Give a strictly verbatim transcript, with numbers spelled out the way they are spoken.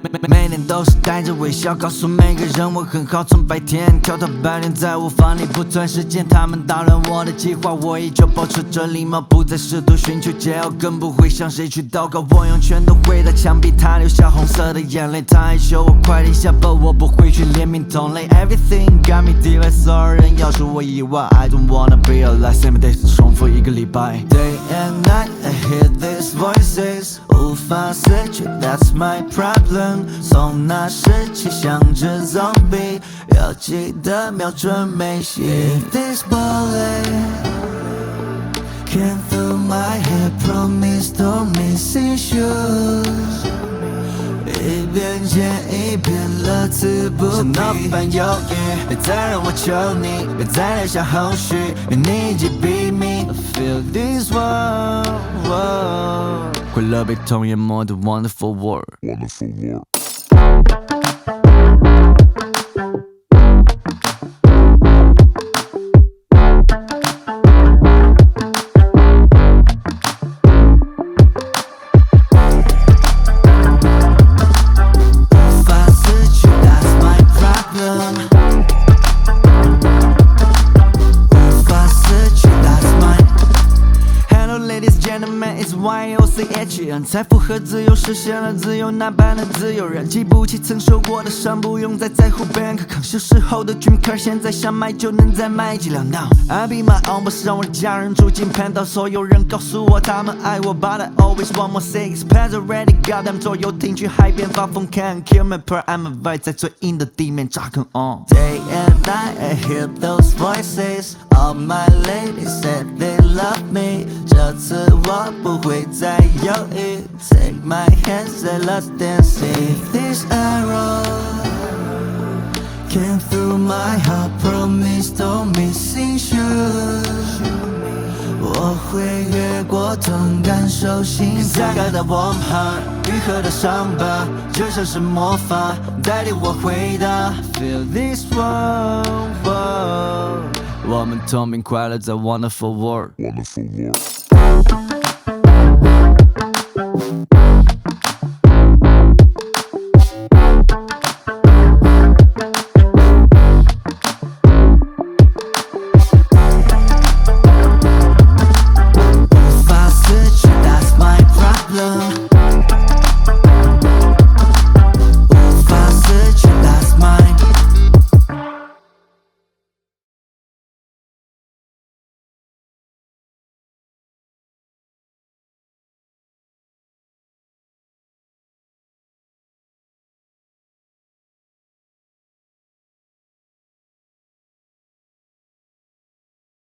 每天都是带着微笑告诉每个人我很好，从白天跳到白天，在我房里不短时间，他们打乱我的计划，我依旧保持着礼貌，不再试图寻求解药，更不会向谁去祷告。我用拳头挥打墙壁，他流下红色的眼泪，他害羞我快点下班，我不会去怜悯同类。Everything got me delayed， 所有人要是我意外 I don't wanna be alive， same days 重复一个礼拜。Day and night I hear these voices， 无法死去 That's my problem。从那时起像只 zombie， 要记得瞄准眉心。This bullet came through my head, promise don't missing shoes。一边接一边乐此不疲，想闹翻犹豫，别再让我求你，别再留下后续，愿你一击毙命。I feel this world， 快乐被痛淹没的 wonderful world。Wonderful world。It's Y O C H N， 财富和自由实现了自由，那般的自由人记不起曾受过的伤，不用再在乎别人可抗。小时候的 dream car， 现在想买就能再买几辆。Now I be my own boss， 让我的家人住进盘道，所有人告诉我他们爱我 ，But I always want more six pads already got them。左右停去海边放风看 ，Kill me per I'm a vibe， 在最硬的地面扎根 on。Day and night I hear those voices，all my ladies said they love me， 这次我不会再犹豫 ，Take my hands and let's dance。If this arrow came through my heart, promise don't missing shoes。我会越过痛，感受心脏。Inside the warm heart， 愈合的伤疤，就像是魔法，代替我回答。Feel this world， 我们同频快乐在 Wonderful World。Wonderful World。